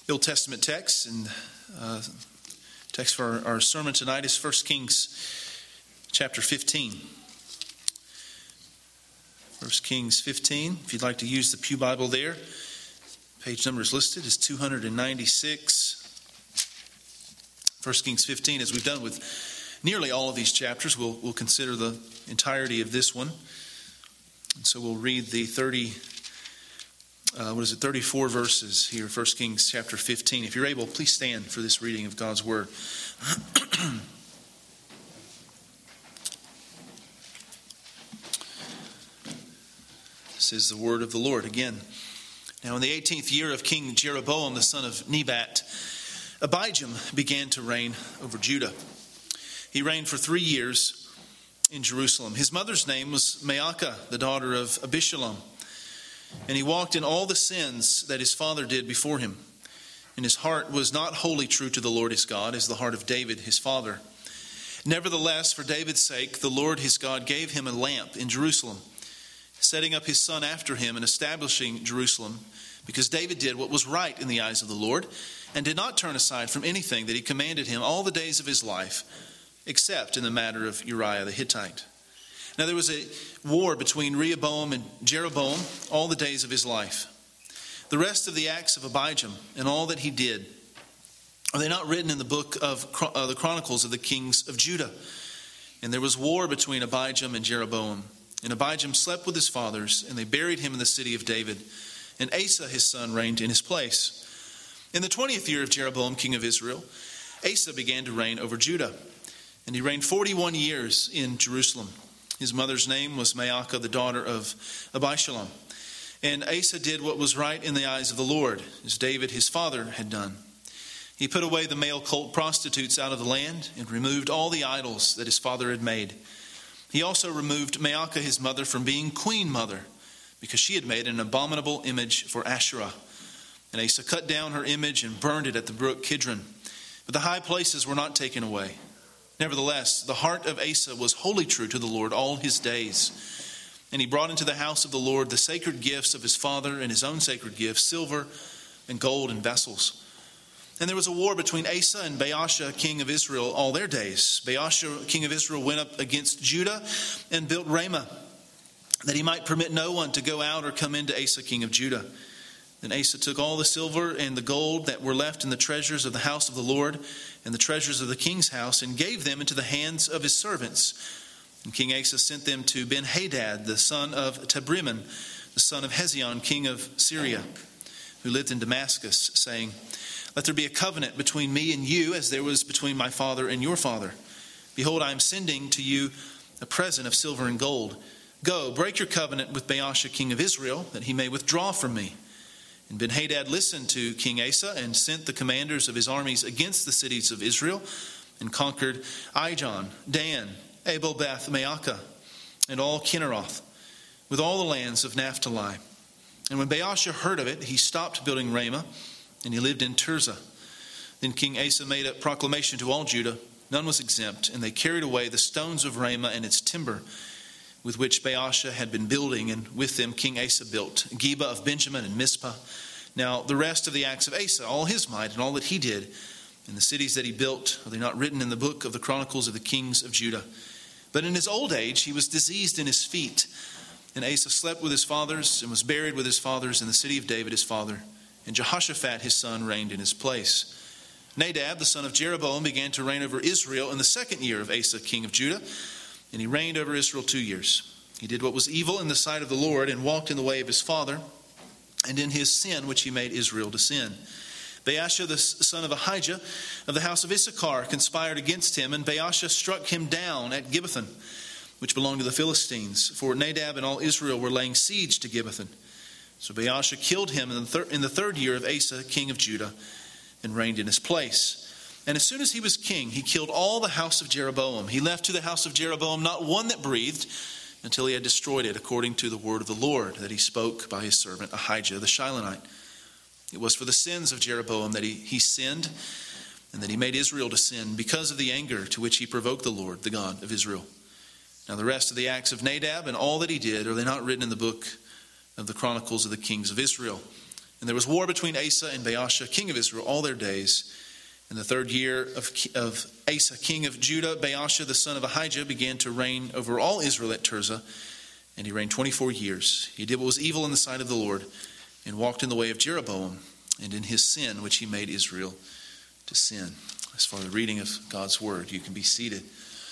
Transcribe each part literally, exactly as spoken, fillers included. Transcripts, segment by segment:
Old Testament text, and uh, text for our, our sermon tonight is First Kings chapter fifteen. First Kings fifteen. If you'd like to use the Pew Bible there, page number is listed as two ninety-six. First Kings fifteen, as we've done with nearly all of these chapters, we'll, we'll consider the entirety of this one. And so we'll read the thirty. Uh, what is it, thirty-four verses here, First Kings chapter fifteen. If you're able, please stand for this reading of God's Word. This is the word of the Lord again. Now in the eighteenth year of King Jeroboam, the son of Nebat, Abijam began to reign over Judah. He reigned for three years in Jerusalem. His mother's name was Maacah, the daughter of Abishalom. And he walked in all the sins that his father did before him. And his heart was not wholly true to the Lord his God, as the heart of David his father. Nevertheless, for David's sake, the Lord his God gave him a lamp in Jerusalem, setting up his son after him and establishing Jerusalem, because David did what was right in the eyes of the Lord, and did not turn aside from anything that he commanded him all the days of his life, except in the matter of Uriah the Hittite. Now there was a war between Rehoboam and Jeroboam all the days of his life. The rest of the acts of Abijam and all that he did, are they not written in the book of uh, the Chronicles of the kings of Judah? And there was war between Abijam and Jeroboam. And Abijam slept with his fathers, and they buried him in the city of David. And Asa his son reigned in his place. In the twentieth year of Jeroboam king of Israel, Asa began to reign over Judah. And he reigned forty-one years in Jerusalem. His mother's name was Maacah, the daughter of Abishalom. And Asa did what was right in the eyes of the Lord, as David his father had done. He put away the male cult prostitutes out of the land, and removed all the idols that his father had made. He also removed Maacah his mother from being queen mother, because she had made an abominable image for Asherah. And Asa cut down her image and burned it at the brook Kidron. But the high places were not taken away. Nevertheless, the heart of Asa was wholly true to the Lord all his days. And he brought into the house of the Lord the sacred gifts of his father and his own sacred gifts, silver and gold and vessels. And there was a war between Asa and Baasha, king of Israel, all their days. Baasha, king of Israel, went up against Judah and built Ramah, that he might permit no one to go out or come into Asa, king of Judah. Then Asa took all the silver and the gold that were left in the treasures of the house of the Lord and the treasures of the king's house, and gave them into the hands of his servants. And King Asa sent them to Ben-Hadad, the son of Tabrimmon, the son of Hezion, king of Syria, who lived in Damascus, saying, "Let there be a covenant between me and you, as there was between my father and your father. Behold, I am sending to you a present of silver and gold. Go, break your covenant with Baasha, king of Israel, that he may withdraw from me." And Ben-Hadad listened to King Asa, and sent the commanders of his armies against the cities of Israel, and conquered Ijon, Dan, Abel-Beth-Maacah, and all Kinneroth, with all the lands of Naphtali. And when Baasha heard of it, he stopped building Ramah, and he lived in Tirzah. Then King Asa made a proclamation to all Judah. None was exempt, and they carried away the stones of Ramah and its timber, with which Baasha had been building, and with them King Asa built Geba of Benjamin and Mizpah. Now the rest of the acts of Asa, all his might and all that he did, and the cities that he built, are they not written in the book of the Chronicles of the kings of Judah? But in his old age he was diseased in his feet, and Asa slept with his fathers, and was buried with his fathers in the city of David his father. And Jehoshaphat his son reigned in his place. Nadab the son of Jeroboam began to reign over Israel in the second year of Asa king of Judah, and he reigned over Israel two years. He did what was evil in the sight of the Lord, and walked in the way of his father, and in his sin which he made Israel to sin. Baasha the son of Ahijah of the house of Issachar conspired against him, and Baasha struck him down at Gibbethon, which belonged to the Philistines, for Nadab and all Israel were laying siege to Gibbethon. So Baasha killed him in the, thir- in the third year of Asa king of Judah, and reigned in his place. And as soon as he was king, he killed all the house of Jeroboam. He left to the house of Jeroboam not one that breathed, until he had destroyed it, according to the word of the Lord that he spoke by his servant Ahijah the Shilonite. It was for the sins of Jeroboam that he, he sinned, and that he made Israel to sin, because of the anger to which he provoked the Lord, the God of Israel. Now the rest of the acts of Nadab and all that he did, are they not written in the book of the Chronicles of the kings of Israel? And there was war between Asa and Baasha, king of Israel, all their days. In the third year of, of Asa, king of Judah, Baasha, the son of Ahijah, began to reign over all Israel at Tirzah, and he reigned twenty-four years. He did what was evil in the sight of the Lord, and walked in the way of Jeroboam, and in his sin, which he made Israel to sin. As far as the reading of God's word, you can be seated.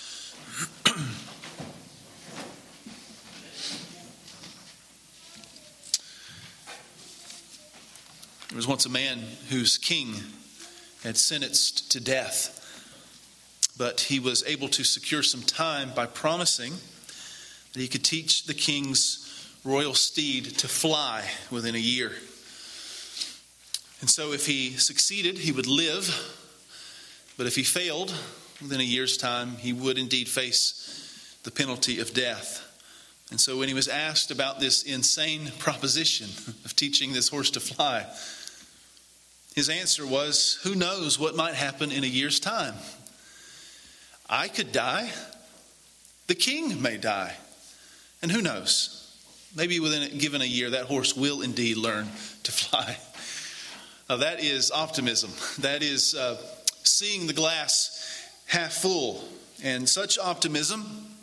There was once a man whose king had sentenced to death, but he was able to secure some time by promising that he could teach the king's royal steed to fly within a year. And so if he succeeded, he would live, but if he failed, within a year's time, he would indeed face the penalty of death. And so when he was asked about this insane proposition of teaching this horse to fly, his answer was, who knows what might happen in a year's time? I could die. The king may die. And who knows? Maybe within a, given a year, that horse will indeed learn to fly. Now, that is optimism. That is uh, seeing the glass half full. And such optimism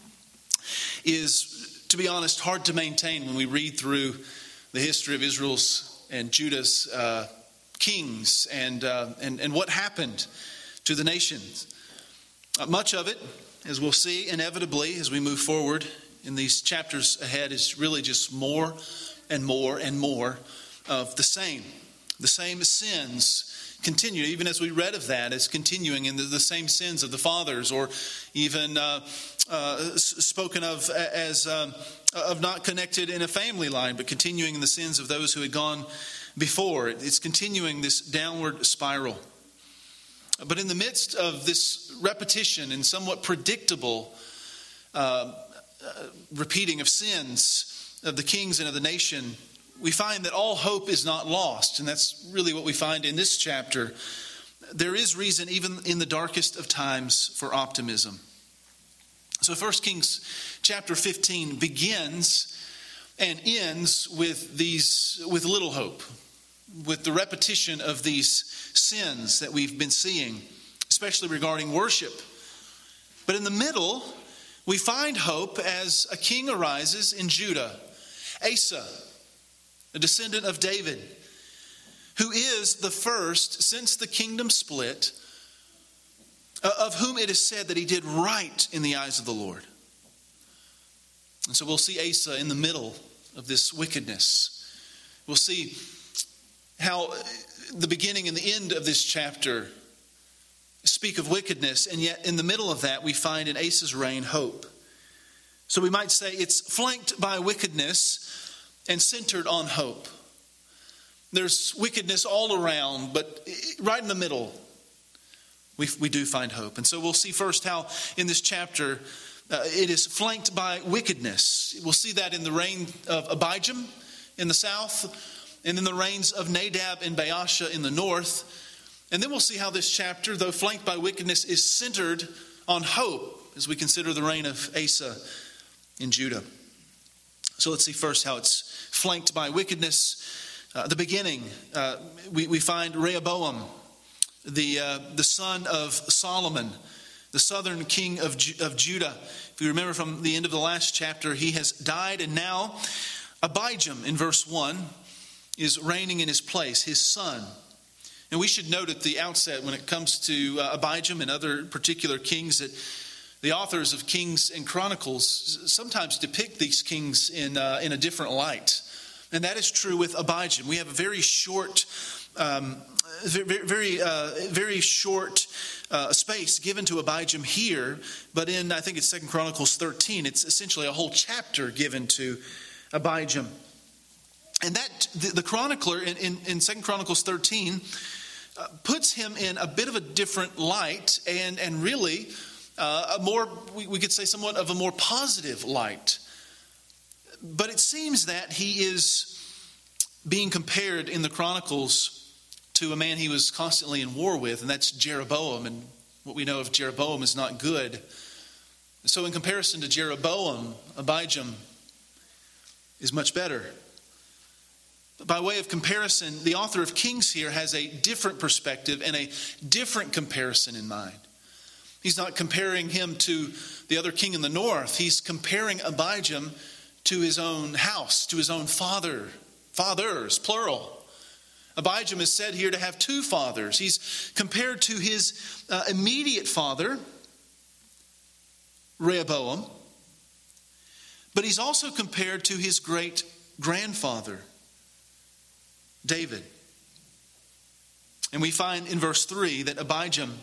is, to be honest, hard to maintain when we read through the history of Israel's and Judah's uh kings and, uh, and and what happened to the nations. Uh, much of it, as we'll see inevitably as we move forward in these chapters ahead, is really just more and more and more of the same. The same sins continue, even as we read of that, as continuing in the, the same sins of the fathers, or even uh, uh, spoken of as um, of not connected in a family line, but continuing in the sins of those who had gone before. It's continuing this downward spiral. But in the midst of this repetition and somewhat predictable uh, uh, repeating of sins of the kings and of the nation, we find that all hope is not lost. And that's really what we find in this chapter. There is reason, even in the darkest of times, for optimism. So First Kings chapter fifteen begins and ends with these with little hope, with the repetition of these sins that we've been seeing, especially regarding worship. But in the middle, we find hope as a king arises in Judah, Asa, a descendant of David, who is the first since the kingdom split, of whom it is said that he did right in the eyes of the Lord. And so we'll see Asa in the middle of this wickedness. We'll see how the beginning and the end of this chapter speak of wickedness, and yet in the middle of that we find in Asa's reign hope. So we might say it's flanked by wickedness and centered on hope. There's wickedness all around, but right in the middle we, we do find hope. And so we'll see first how in this chapter uh, it is flanked by wickedness. We'll see that in the reign of Abijam in the south, and in the reigns of Nadab and Baasha in the north. And then we'll see how this chapter, though flanked by wickedness, is centered on hope as we consider the reign of Asa in Judah. So let's see first how it's flanked by wickedness. Uh, the beginning, uh, we, we find Rehoboam, the, uh, the son of Solomon, the southern king of, Ju- of Judah. If you remember from the end of the last chapter, he has died, and now Abijam in verse one is reigning in his place, his son. And we should note at the outset, when it comes to uh, Abijam and other particular kings, that the authors of Kings and Chronicles sometimes depict these kings in uh, in a different light. And that is true with Abijam. We have a very short, um, very very, uh, very short uh, space given to Abijam here, but in I think it's Second Chronicles thirteen, it's essentially a whole chapter given to Abijam. And that the, the chronicler in, in, in Second Chronicles thirteen uh, puts him in a bit of a different light, and and really uh, a more we, we could say somewhat of a more positive light. But it seems that he is being compared in the Chronicles to a man he was constantly in war with, and that's Jeroboam. And what we know of Jeroboam is not good. So in comparison to Jeroboam, Abijam is much better. By way of comparison, the author of Kings here has a different perspective and a different comparison in mind. He's not comparing him to the other king in the north. He's comparing Abijam to his own house, to his own father, fathers, plural. Abijam is said here to have two fathers. He's compared to his uh, immediate father, Rehoboam, but he's also compared to his great grandfather, David. And we find in verse three that Abijam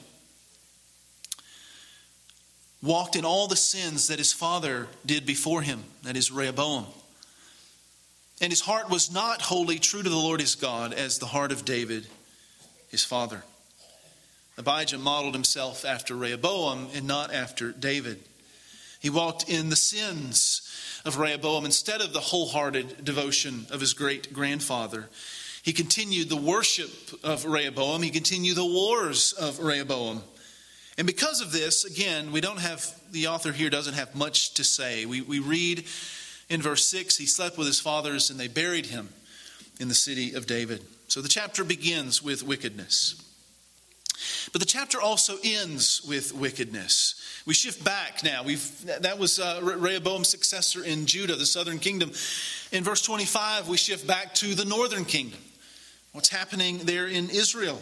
walked in all the sins that his father did before him, that is Rehoboam. And his heart was not wholly true to the Lord his God as the heart of David, his father. Abijam modeled himself after Rehoboam and not after David. He walked in the sins of Rehoboam instead of the wholehearted devotion of his great-grandfather. He continued the worship of Rehoboam. He continued the wars of Rehoboam. And because of this, again, we don't have, the author here doesn't have much to say. We, we read in verse six, he slept with his fathers and they buried him in the city of David. So the chapter begins with wickedness. But the chapter also ends with wickedness. We shift back now. We've that was uh, Rehoboam's successor in Judah, the southern kingdom. In verse twenty-five, we shift back to the northern kingdom. What's happening there in Israel?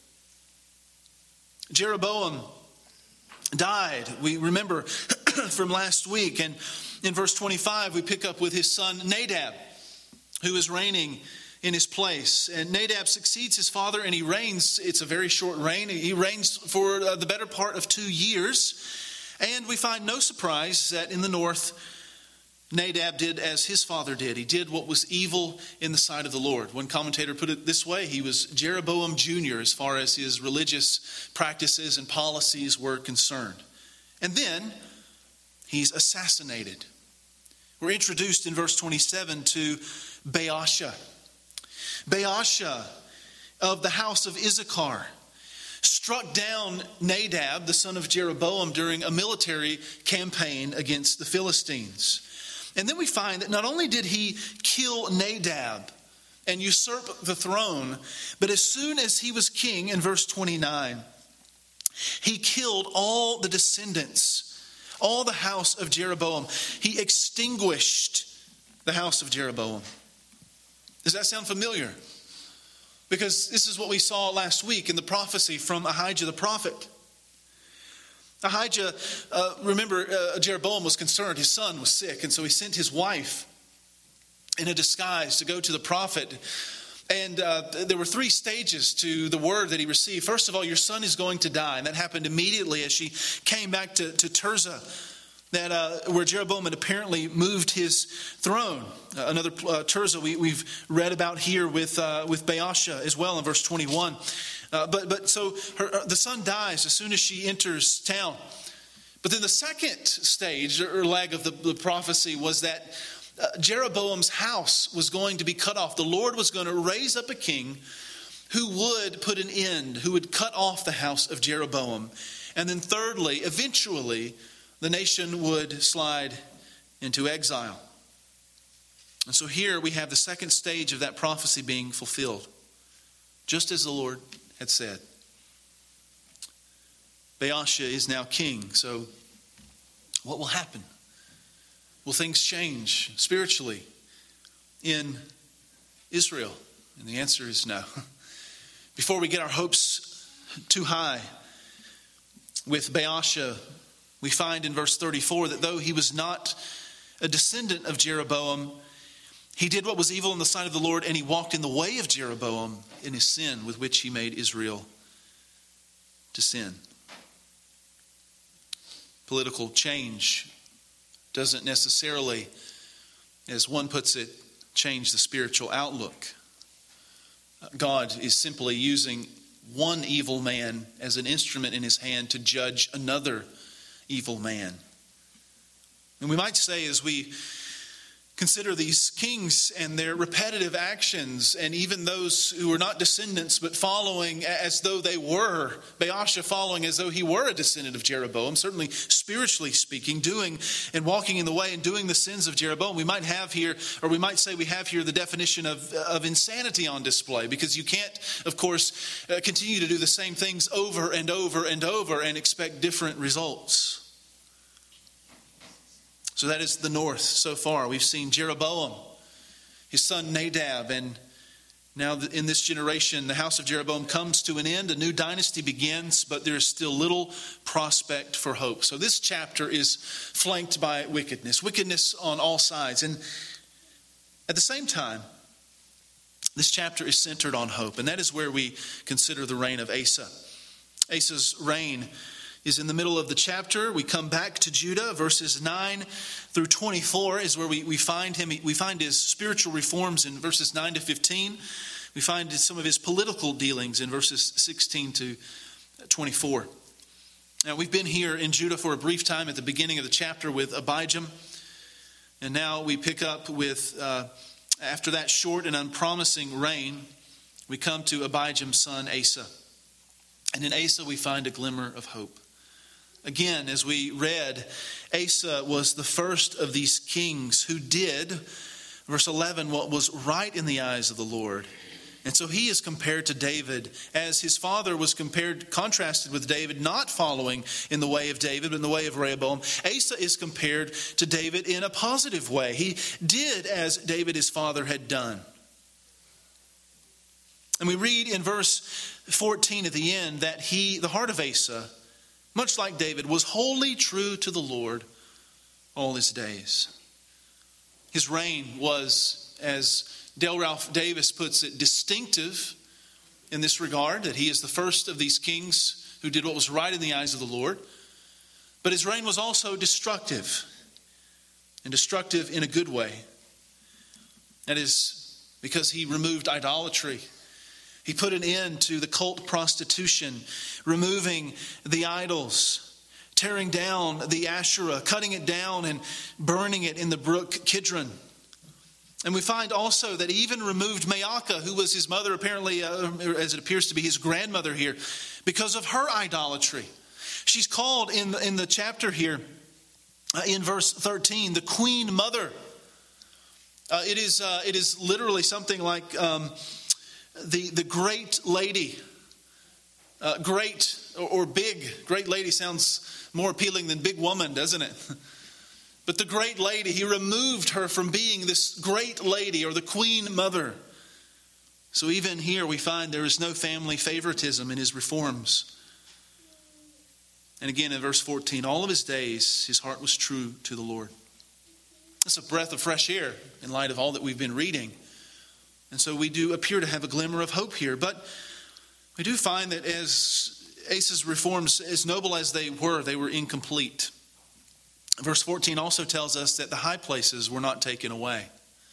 Jeroboam died. We remember from last week. And in verse twenty-five, we pick up with his son Nadab, who is reigning in his place. And Nadab succeeds his father and he reigns. It's a very short reign. He reigns for the better part of two years. And we find no surprise that in the north, Nadab did as his father did. He did what was evil in the sight of the Lord. One commentator put it this way: he was Jeroboam Junior as far as his religious practices and policies were concerned. And then he's assassinated. We're introduced in verse twenty-seven to Baasha. Baasha of the house of Issachar struck down Nadab, the son of Jeroboam, during a military campaign against the Philistines. And then we find that not only did he kill Nadab and usurp the throne, but as soon as he was king, in verse twenty-nine, he killed all the descendants, all the house of Jeroboam. He extinguished the house of Jeroboam. Does that sound familiar? Because this is what we saw last week in the prophecy from Ahijah the prophet. Ahijah, uh, remember, uh, Jeroboam was concerned. His son was sick, and so he sent his wife in a disguise to go to the prophet. And uh, there were three stages to the word that he received. First of all, your son is going to die. And that happened immediately as she came back to, to Tirzah, that uh, where Jeroboam had apparently moved his throne. Uh, another uh, Tirzah we, we've read about here with uh, with Baasha as well in verse twenty-one. Uh, but but so her, the son dies as soon as she enters town. But then the second stage or leg of the, the prophecy was that uh, Jeroboam's house was going to be cut off. The Lord was going to raise up a king who would put an end, who would cut off the house of Jeroboam. And then thirdly, eventually, the nation would slide into exile. And so here we have the second stage of that prophecy being fulfilled, just as the Lord had said. Baasha is now king. So what will happen? Will things change spiritually in Israel? And the answer is no. Before we get our hopes too high, with Baasha, we find in verse thirty-four that though he was not a descendant of Jeroboam, he did what was evil in the sight of the Lord, and he walked in the way of Jeroboam in his sin with which he made Israel to sin. Political change doesn't necessarily, as one puts it, change the spiritual outlook. God is simply using one evil man as an instrument in his hand to judge another evil man. And we might say, as we Consider these kings and their repetitive actions, and even those who were not descendants but following as though they were. Baasha following as though he were a descendant of Jeroboam, certainly spiritually speaking, doing and walking in the way and doing the sins of Jeroboam. We might have here, or we might say we have here the definition of, of insanity on display, because you can't, of course, uh, continue to do the same things over and over and over and expect different results. So that is the north so far. We've seen Jeroboam, his son Nadab, and now in this generation, the house of Jeroboam comes to an end. A new dynasty begins, but there is still little prospect for hope. So this chapter is flanked by wickedness, wickedness on all sides. And at the same time, this chapter is centered on hope, and that is where we consider the reign of Asa. Asa's reign is in the middle of the chapter. We come back to Judah. Verses nine through twenty-four is where we, we find him. We find his spiritual reforms in verses nine to fifteen. We find some of his political dealings in verses sixteen to twenty-four. Now, we've been here in Judah for a brief time at the beginning of the chapter with Abijam. And now we pick up with, uh, after that short and unpromising reign, we come to Abijam's son Asa. And in Asa we find a glimmer of hope. Again, as we read, Asa was the first of these kings who did, verse eleven, what was right in the eyes of the Lord. And so he is compared to David, as his father was compared, contrasted with David, not following in the way of David, but in the way of Rehoboam. Asa is compared to David in a positive way. He did as David, his father, had done. And we read in verse fourteen at the end that he, the heart of Asa, much like David, was wholly true to the Lord all his days. His reign was, as Dale Ralph Davis puts it, distinctive in this regard, that he is the first of these kings who did what was right in the eyes of the Lord. But his reign was also destructive, and destructive in a good way. That is because he removed idolatry. He put an end to the cult prostitution, removing the idols, tearing down the Asherah, cutting it down and burning it in the brook Kidron. And we find also that he even removed Maacah, who was his mother, apparently, uh, as it appears to be his grandmother here, because of her idolatry. She's called in the, in the chapter here, uh, in verse thirteen, the Queen Mother. Uh, it is uh, it is literally something like um, the the great lady. Uh, great or, or big. Great lady sounds more appealing than big woman, doesn't it? But the great lady, he removed her from being this great lady or the Queen Mother. So even here we find there is no family favoritism in his reforms. And again in verse fourteen, all of his days his heart was true to the Lord. That's a breath of fresh air in light of all that we've been reading. And so we do appear to have a glimmer of hope here. But we do find that as Asa's reforms, as noble as they were, they were incomplete. Verse fourteen also tells us that the high places were not taken away.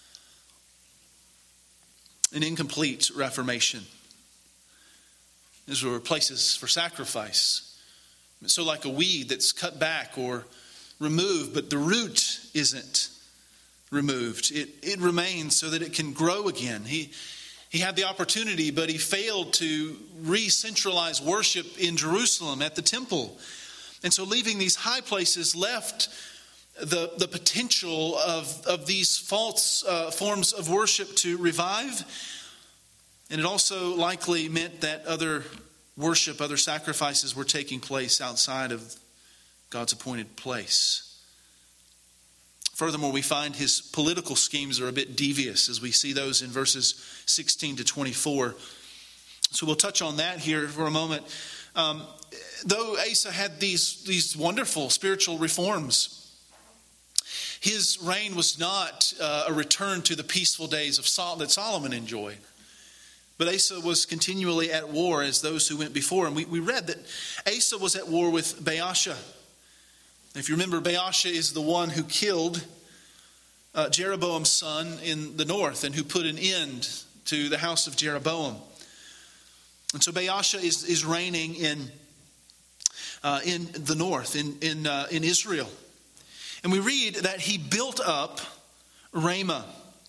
An incomplete reformation. These were places for sacrifice. So like a weed that's cut back or removed, but the root isn't removed. It, it remains so that it can grow again. He, he had the opportunity, but he failed to re-centralize worship in Jerusalem at the temple. And so leaving these high places left the, the potential of, of these false uh, forms of worship to revive. And it also likely meant that other worship, other sacrifices were taking place outside of God's appointed place. Furthermore, we find his political schemes are a bit devious as we see those in verses sixteen to twenty-four. So we'll touch on that here for a moment. Um, though Asa had these, these wonderful spiritual reforms, his reign was not uh, a return to the peaceful days of Sol- that Solomon enjoyed. But Asa was continually at war as those who went before. And we, we read that Asa was at war with Baasha. If you remember, Baasha is the one who killed uh, Jeroboam's son in the north and who put an end to the house of Jeroboam. And so Baasha is, is reigning in uh, in the north, in in uh, in Israel. And we read that he built up Ramah.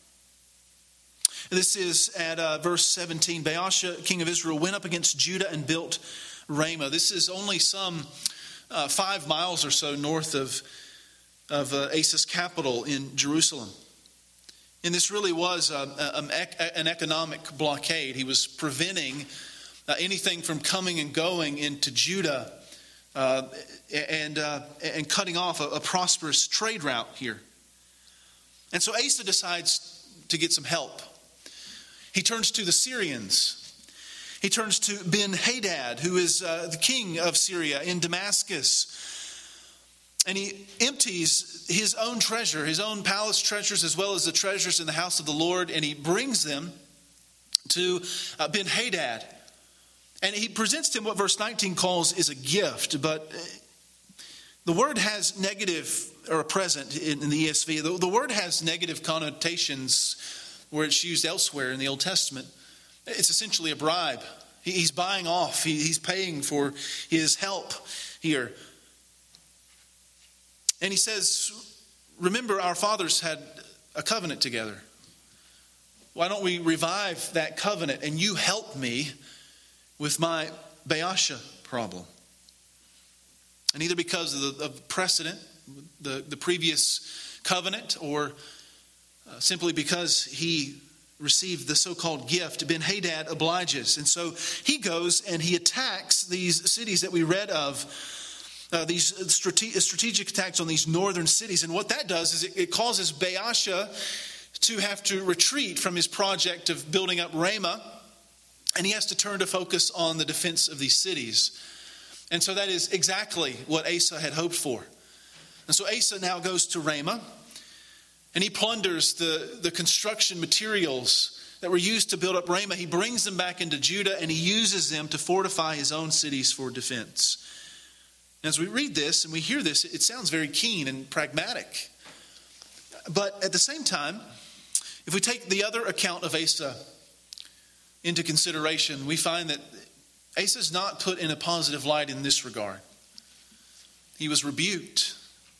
This is at uh, verse seventeen. Baasha, king of Israel, went up against Judah and built Ramah. This is only some uh, five miles or so north of, of uh, Asa's capital in Jerusalem. And this really was a, a, an economic blockade. He was preventing uh, anything from coming and going into Judah uh, and, uh, and cutting off a, a prosperous trade route here. And so Asa decides to get some help. He turns to the Syrians. He turns to Ben-Hadad, who is uh, the king of Syria in Damascus. And he empties his own treasure, his own palace treasures, as well as the treasures in the house of the Lord, and he brings them to uh, Ben-Hadad. And he presents to him what verse nineteen calls is a gift, but the word has negative, or present in, in the E S V, the, the word has negative connotations where it's used elsewhere in the Old Testament. It's essentially a bribe. He, he's buying off, he, he's paying for his help here. And he says, remember our fathers had a covenant together. Why don't we revive that covenant and you help me with my Baasha problem? And either because of the of precedent, the, the previous covenant, or uh, simply because he received the so-called gift, Ben-Hadad obliges. And so he goes and he attacks these cities that we read of, uh, these strate- strategic attacks on these northern cities. And what that does is it, it causes Baasha to have to retreat from his project of building up Ramah, and he has to turn to focus on the defense of these cities. And so that is exactly what Asa had hoped for. And so Asa now goes to Ramah, and he plunders the, the construction materials that were used to build up Ramah. He brings them back into Judah, and he uses them to fortify his own cities for defense. And as we read this and we hear this, it sounds very keen and pragmatic. But at the same time, if we take the other account of Asa into consideration, we find that Asa is not put in a positive light in this regard. He was rebuked.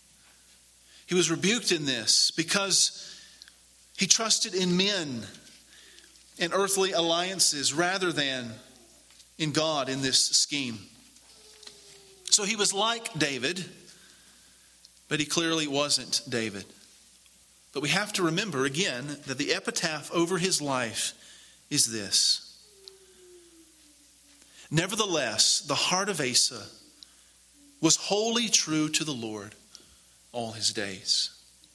He was rebuked in this because he trusted in men and earthly alliances rather than in God in this scheme. So he was like David, but he clearly wasn't David. But we have to remember again that the epitaph over his life is this: nevertheless, the heart of Asa was wholly true to the Lord all his days.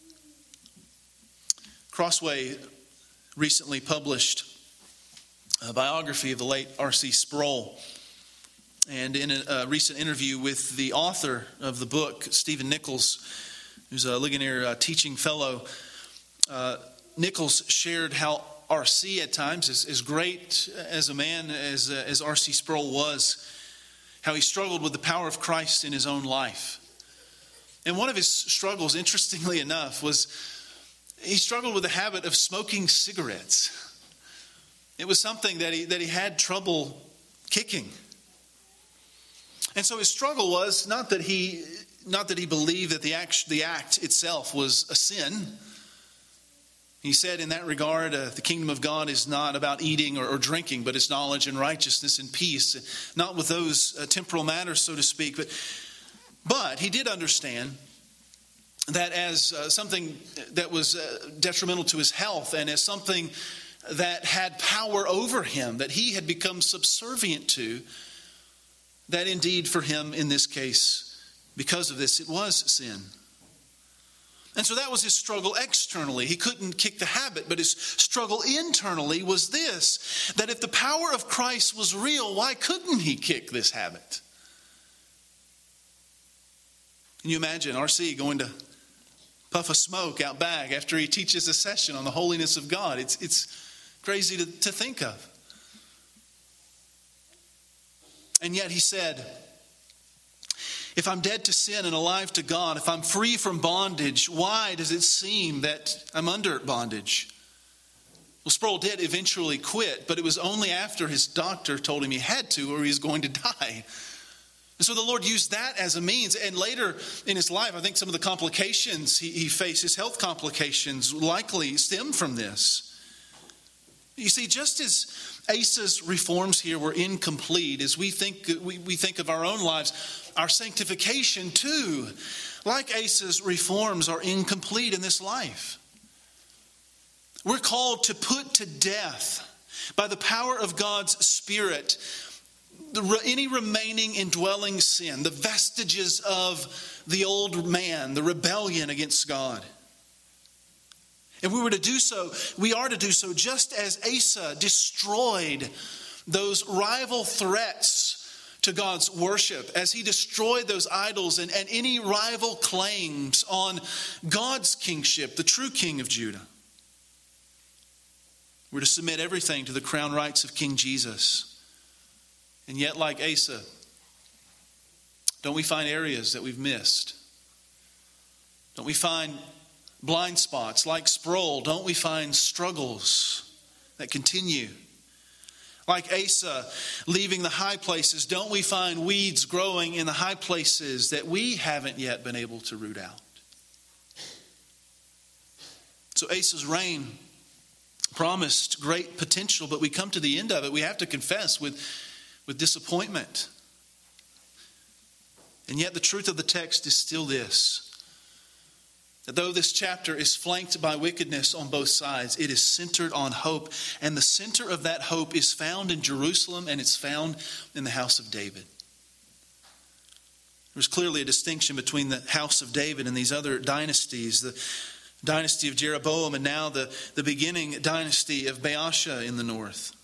Crossway recently published a biography of the late R C Sproul. And in a, a recent interview with the author of the book, Stephen Nichols, who's a Ligonier uh, teaching fellow, uh, Nichols shared how R C at times, as, as great as a man as, uh, as R C Sproul was, how he struggled with the power of Christ in his own life. And one of his struggles, interestingly enough, was he struggled with the habit of smoking cigarettes. It was something that he that he had trouble kicking. And so his struggle was not that he not that he believed that the act, the act itself was a sin. He said in that regard, uh, the kingdom of God is not about eating or, or drinking, but it's knowledge and righteousness and peace. Not with those uh, temporal matters, so to speak. But, but he did understand that as uh, something that was uh, detrimental to his health, and as something that had power over him, that he had become subservient to, that indeed for him in this case, because of this, it was sin. And so that was his struggle externally. He couldn't kick the habit, but his struggle internally was this: that if the power of Christ was real, why couldn't he kick this habit? Can you imagine R C going to puff a smoke out back after he teaches a session on the holiness of God? It's, it's crazy to, to think of. And yet he said, if I'm dead to sin and alive to God, if I'm free from bondage, why does it seem that I'm under bondage? Well, Sproul did eventually quit, but it was only after his doctor told him he had to or he was going to die. And so the Lord used that as a means. And later in his life, I think some of the complications he, he faced, his health complications, likely stemmed from this. You see, just as Asa's reforms here were incomplete, as we think we, we think of our own lives, our sanctification too, like Asa's reforms, are incomplete in this life. We're called to put to death, by the power of God's Spirit, the, any remaining indwelling sin, the vestiges of the old man, the rebellion against God. If we were to do so, we are to do so just as Asa destroyed those rival threats to God's worship, as he destroyed those idols and, and any rival claims on God's kingship, the true king of Judah. We're to submit everything to the crown rights of King Jesus. And yet, like Asa, don't we find areas that we've missed? Don't we find blind spots? Like Sproul, don't we find struggles that continue? Like Asa, leaving the high places, don't we find weeds growing in the high places that we haven't yet been able to root out? So Asa's reign promised great potential, but we come to the end of it, we have to confess, with, with disappointment. And yet the truth of the text is still this: that though this chapter is flanked by wickedness on both sides, it is centered on hope. And the center of that hope is found in Jerusalem, and it's found in the house of David. There's clearly a distinction between the house of David and these other dynasties, the dynasty of Jeroboam and now the, the beginning dynasty of Baasha in the north.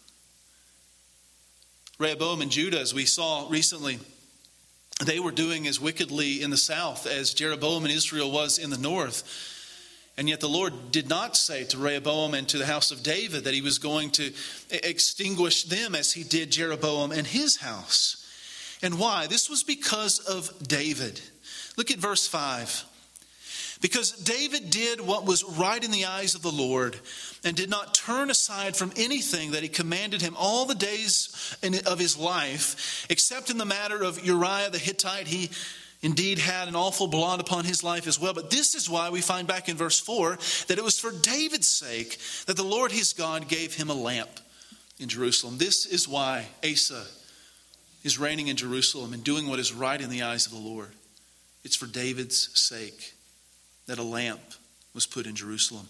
Rehoboam and Judah, as we saw recently, they were doing as wickedly in the south as Jeroboam and Israel was in the north. And yet the Lord did not say to Rehoboam and to the house of David that he was going to extinguish them as he did Jeroboam and his house. And why? This was because of David. Look at verse five. Because David did what was right in the eyes of the Lord and did not turn aside from anything that he commanded him all the days of his life, except in the matter of Uriah the Hittite. He indeed had an awful blot upon his life as well. But this is why we find back in verse four that it was for David's sake that the Lord his God gave him a lamp in Jerusalem. This is why Asa is reigning in Jerusalem and doing what is right in the eyes of the Lord. It's for David's sake that a lamp was put in Jerusalem.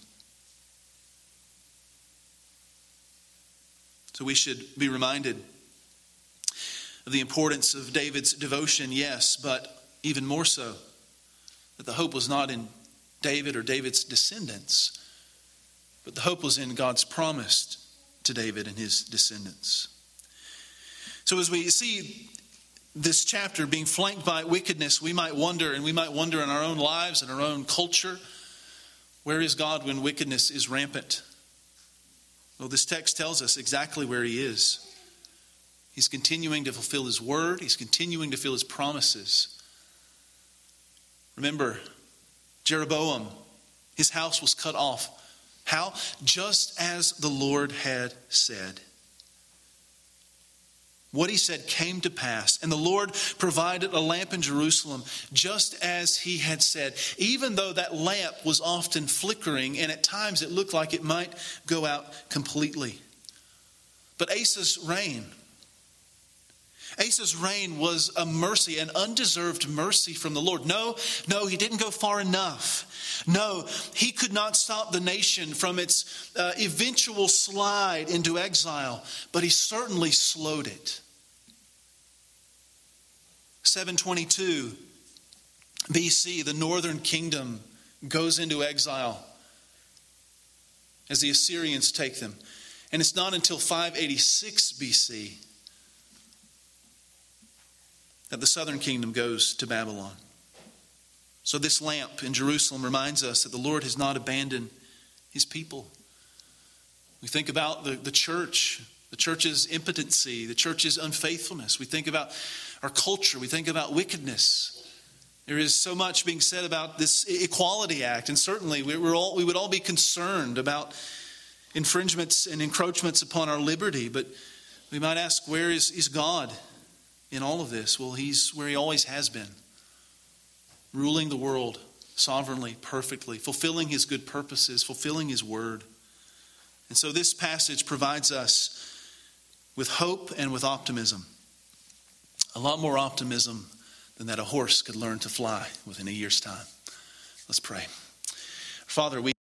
So we should be reminded of the importance of David's devotion, yes, but even more so, that the hope was not in David or David's descendants, but the hope was in God's promise to David and his descendants. So as we see this chapter being flanked by wickedness, we might wonder, and we might wonder in our own lives and our own culture, where is God when wickedness is rampant? Well, this text tells us exactly where he is. He's continuing to fulfill his word. He's continuing to fulfill his promises. Remember, Jeroboam, his house was cut off. How? Just as the Lord had said. What he said came to pass, and the Lord provided a lamp in Jerusalem just as he had said, even though that lamp was often flickering and at times it looked like it might go out completely. But Asa's reign, Asa's reign was a mercy, an undeserved mercy from the Lord. No, no, he didn't go far enough. No, he could not stop the nation from its uh, eventual slide into exile, but he certainly slowed it. seven twenty-two B C, the northern kingdom goes into exile as the Assyrians take them. And it's not until five eighty-six B C that the southern kingdom goes to Babylon. So this lamp in Jerusalem reminds us that the Lord has not abandoned his people. We think about the, the church, the church's impotency, the church's unfaithfulness. We think about our culture. We think about wickedness. There is so much being said about this Equality Act, and certainly we, we're all, we would all be concerned about infringements and encroachments upon our liberty. But we might ask, where is, is God in all of this? Well, he's where he always has been, ruling the world sovereignly, perfectly, fulfilling his good purposes, fulfilling his word. And so this passage provides us with hope and with optimism. A lot more optimism than that a horse could learn to fly within a year's time. Let's pray. Father, we